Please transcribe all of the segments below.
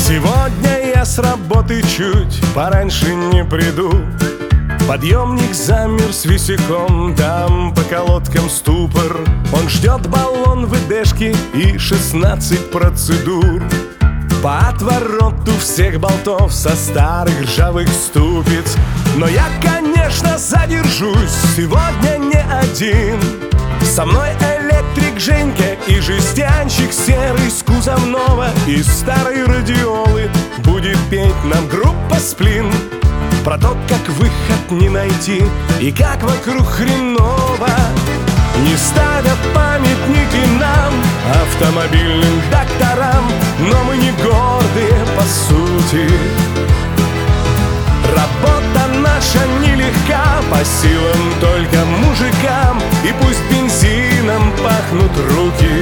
Сегодня я с работы чуть пораньше не приду. Подъемник замер с висяком, там по колодкам ступор. Он ждет баллон выдержки и 16 процедур. По отвороту всех болтов со старых ржавых ступиц. Но я, конечно, задержусь сегодня не один. Со мной электрик Женька и жестянщик серый с кузовного. Из старой радиолы будет петь нам группа «Сплин» про то, как выход не найти и как вокруг хреново. Не ставят памятники нам, автомобильным докторам, но мы не гордые по сути. Работа наша нелегка, по силам только мужикам, и пусть бензином пахнут руки.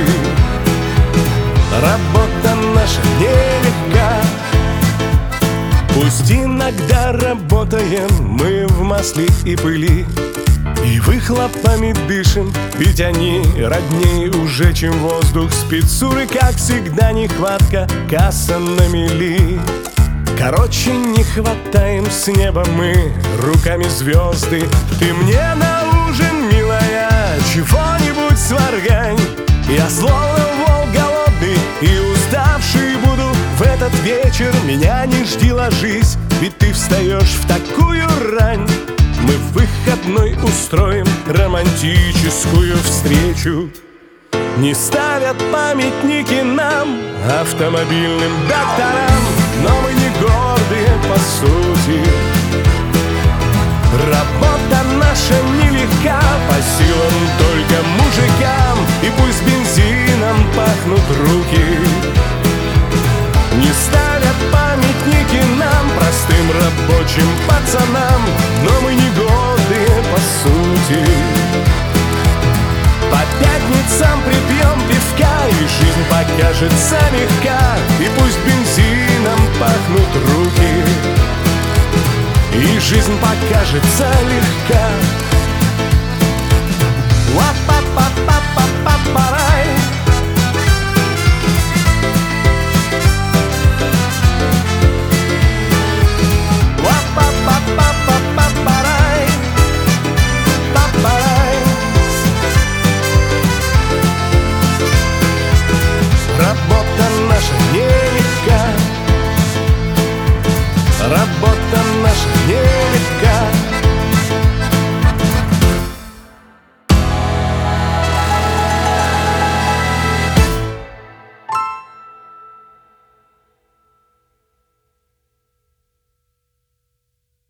Работа наша нелегка. Пусть иногда работаем мы в масле и пыли, и выхлопами дышим, ведь они роднее уже, чем воздух. Спецуры, как всегда, нехватка, касса на мели. Короче, не хватаем с неба мы руками звезды. Ты мне на ужин, милая, чего-нибудь сваргань. Я словно волк голодный и уставший буду в этот вечер. Меня не жди, ложись, ведь ты встаешь в такую рань. Мы в выходной устроим романтическую встречу. Не ставят памятники нам, автомобильным докторам, но мы не гордые по сути. Работа наша нелегка, по силам только мужикам, и пусть бензином пахнут руки. Не ставят памятники нам, простым рабочим пацанам, но мы не гордые по сути. По пятницам припьем пивка, и жизнь покажется легка, и пусть бензином пахнут руки, и жизнь покажется легка. Ла-па-па-па-па-па-парай. Ла-па-па-па-па-па-парай. Па-парай. Работа наша нелегка. Работа наша нелегка.